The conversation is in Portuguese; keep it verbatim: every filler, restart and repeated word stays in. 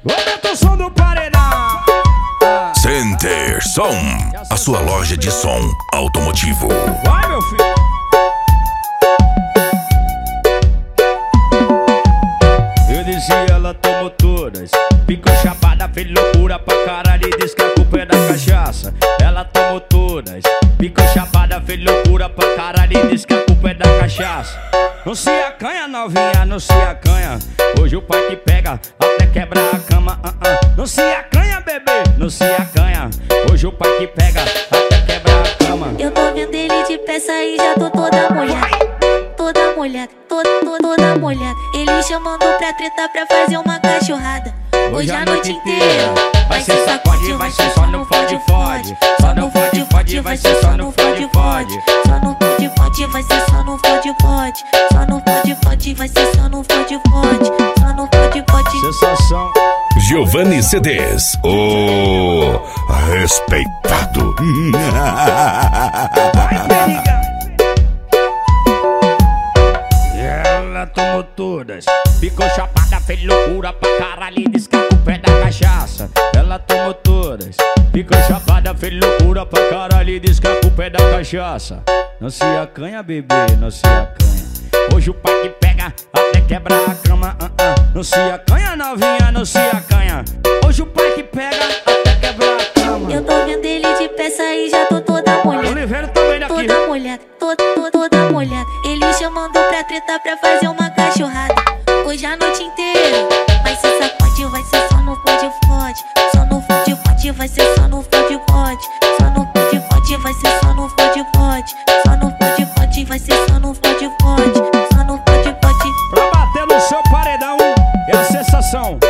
Aumenta o som do paredão. Center Som, a sua loja de som automotivo. Vai, meu filho. Eu disse ela tomou todas, ficou chapada, fez loucura pra caralho e disse que a culpa é da cachaça. Ela tomou todas, ficou chapada, fez loucura pra caralho e disse que a culpa é da cachaça. Não se acanha, novinha, não se acanha. Hoje o pai que pega até quebra a cama. uh -uh. Não se acanha, bebê, não se acanha. Hoje o pai que pega até quebra a cama. Eu tô vendo ele de peça e já tô toda molhada. Toda molhada, toda, toda, toda molhada. Ele chamando pra treta pra fazer uma cachorrada. Hoje a noite inteira vai ser sacode, vai ser só no fode fode. Só no fode fode, vai ser só no fode fode. Só no fode fode, vai ser só no fode fode. Só no fode fode, vai ser só no fode fode. Só no fode fode. Sensação. Giovanni C Ds, o respeitado. Ela tomou todas, ficou chapada, fez loucura pra caralho e disse que a culpa é da cachaça. Ela tomou todas, ficou chapada, fez loucura pra caralho e disse que a culpa é da cachaça. Não se acanha, bebê, não se acanha. Hoje o pai que pega até quebra a cama. uh -uh. Não se acanha, novinha, não se acanha. Hoje o pai que pega até quebra a cama. Eu tô vendo ele de peça e já tô toda molhada. Oliveira também daqui. Toda molhada, toda, toda, toda molhada. Ele chamando pra treta pra fazer uma cachorrada. Hoje a noite inteira vai ser sacode, vai ser só no fode fode. Só no fode fode, vai ser só no fode fode. Só no fode fode, vai ser só no fode fode. Só no fode fode, vai ser só no fode fode. Só no fode fode. Pra bater no seu paredão é a sensação.